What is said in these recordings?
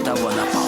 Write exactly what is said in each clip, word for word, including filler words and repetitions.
того напал.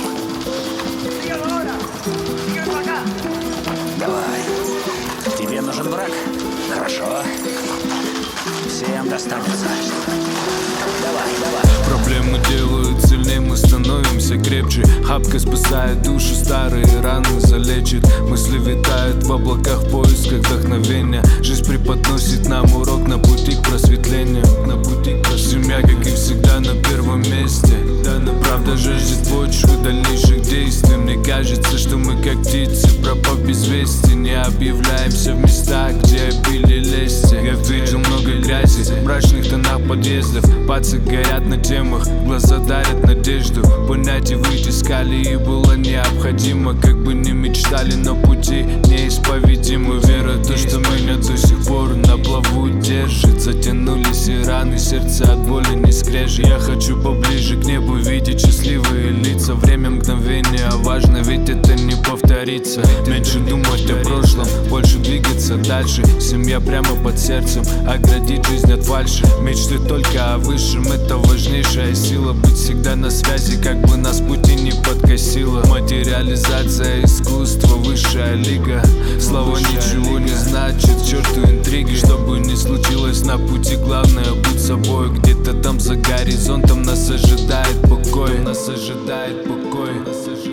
Давай. Тебе нужен враг? Хорошо. Всем достанется. Давай, давай. Проблемы делают сильнее, мы становимся крепче. Хапка спасает душу, старые раны залечит. Мысли витают в облаках в поисках вдохновения. Жизнь преподносит нам урок на пути к просветлению. На пути к просветлению. Семья, как и всегда, на первом месте. Правда жаждет почвы дальнейших действий. Мне кажется, что мы как птицы, пропав без вести, не объявляемся в местах, где обили лести. Я видел много грязи в мрачных тонах подъездов. Пацы горят на темах, глаза дарят надежду. Понятие выйти искали и было необходимо. Как бы ни мечтали, но пути неисповедимы. Вера в то, что меня до сих пор на плаву держит. Затянулись и раны, сердце от боли не скрежет. Я хочу поближе к небу видеть счастливые лица. Время мгновения важно, ведь это не повторится. Меньше думать о прошлом, больше двигаться дальше. Семья прямо под сердцем, оградить жизнь от фальши. Мечты только о высшем, это важнейшая сила. Быть всегда на связи, как бы нас пути не подкосило. Материализация искусства, высшая лига. Слова ничего не значит, к черту интриги. Что бы ни случилось на пути, главное быть собой. Где-то там за горизонтом нас ожидает покой. Нас ожидает покой.